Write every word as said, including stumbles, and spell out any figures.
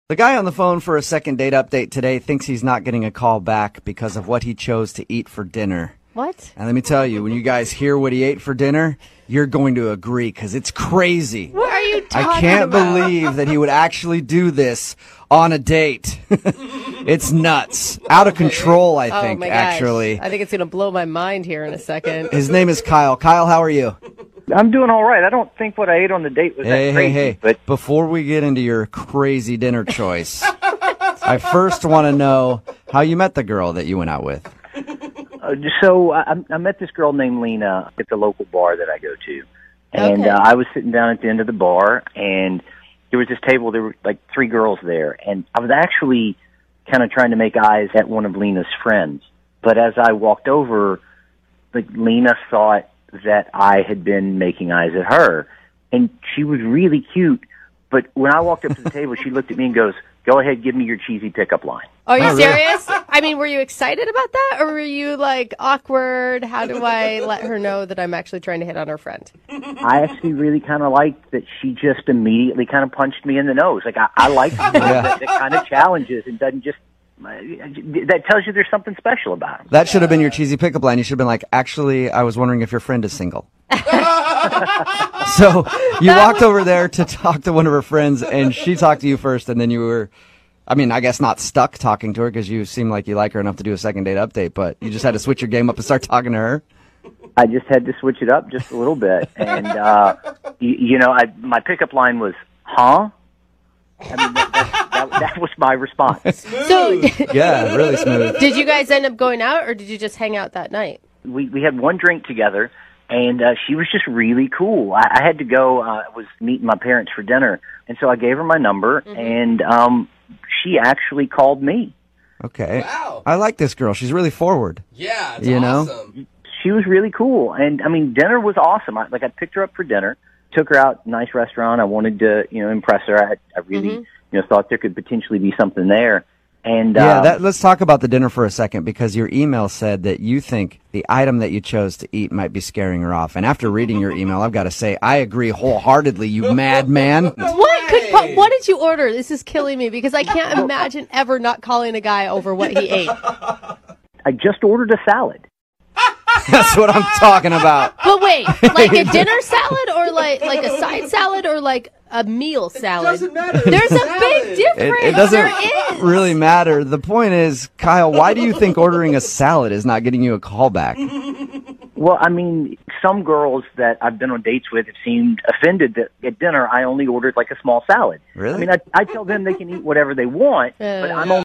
The guy on the phone for a second date update today thinks he's not getting a call back because of what he chose to eat for dinner. What? And let me tell you, when you guys hear what he ate for dinner, you're going to agree because it's crazy. What are you talking I can't about? believe that he would actually do this on a date. It's nuts. Out of control, I think, oh my gosh. actually. I think it's going to blow my mind here in a second. His name is Kyle. Kyle, how are you? I'm doing all right. I don't think what I ate on the date was Hey, that crazy. hey, hey. But Before we get into your crazy dinner choice, I first want to know how you met the girl that you went out with. uh, so I, I met this girl named Lena at the local bar that I go to. And Okay. uh, I was sitting down at the end of the bar, and there was this table. There were like three girls there. And I was actually kind of trying to make eyes at one of Lena's friends. But as I walked over, like Lena thought that I had been making eyes at her. And she was really cute. But when I walked up to the table, she looked at me and goes, "Go ahead, give me your cheesy pickup line." Are you Oh, really? serious? I mean, were you excited about that? Or were you like awkward? How do I let her know that I'm actually trying to hit on her friend? I actually really kind of liked that she just immediately kind of punched me in the nose. Like, I, I like people Yeah. that, that kind of challenges and doesn't just, that tells you there's something special about them. That should have been your cheesy pickup line. You should have been like, actually, I was wondering if your friend is single. So you walked over there to talk to one of her friends, and she talked to you first, and then you were, I mean, I guess not stuck talking to her because you seem like you like her enough to do a second date update, but you just had to switch your game up and start talking to her. I just had to switch it up just a little bit. And, uh, you, you know, I, my pickup line was, huh? I mean, that, that, that, that was my response. So, Yeah, really smooth. did you guys end up going out or did you just hang out that night? We, we had one drink together. And uh, she was just really cool. I, I had to go. Uh, I was meeting my parents for dinner, and so I gave her my number, Mm-hmm. and um, she actually called me. Okay. Wow. I like this girl. She's really forward. Yeah, it's You know? awesome. She was really cool, and I mean, dinner was awesome. I, like I picked her up for dinner, took her out, nice restaurant. I wanted to, you know, impress her. I, I really, Mm-hmm. you know, thought there could potentially be something there. And Yeah, um, that, let's talk about the dinner for a second because your email said that you think the item that you chose to eat might be scaring her off. And after reading your email, I've got to say, I agree wholeheartedly, you madman. What could? way. What, what did you order? This is killing me because I can't imagine ever not calling a guy over what he ate. I just ordered a salad. That's what I'm talking about. But wait, like a dinner salad or like like a side salad or like a meal salad? doesn't matter. There's a Salad. big It, difference. it doesn't There is. really matter. The point is, Kyle, why do you think ordering a salad is not getting you a call back? Well, I mean, some girls that I've been on dates with have seemed offended that at dinner I only ordered like a small salad. Really? I mean, I, I tell them they can eat whatever they want, but Uh. I'm only